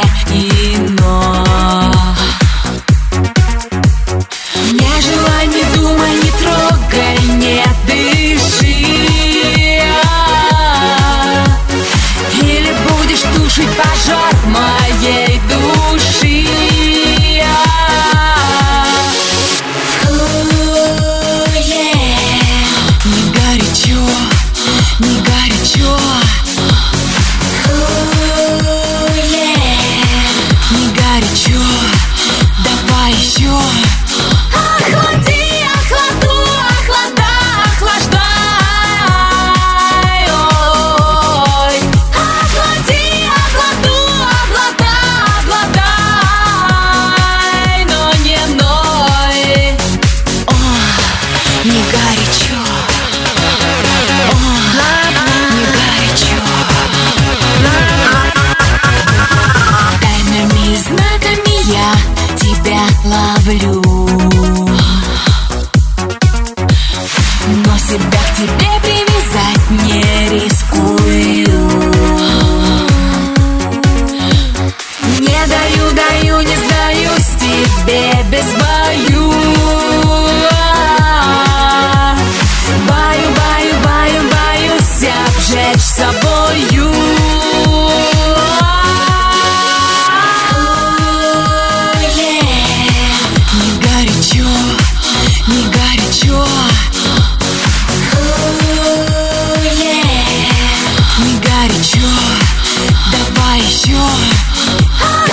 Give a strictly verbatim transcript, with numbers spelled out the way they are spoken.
ино. Не желай, не думай, не трогай, не дыши, или будешь тушить пожар моей души. Не горячо, не горячо, не горячо, давай еще. Охлади, охладу, охлада, охлаждай. Ой. Охлади, охладу, охлада, обладай, но не ной. О, не горячо. Тайными знаками я тебя ловлю, но себя к тебе привязать не рискую. Не даю, даю, не сдаюсь тебе без бою. Баю, баю, баю, боюсь обжечь собою. Не горячо, не горячо, не горячо, давай еще.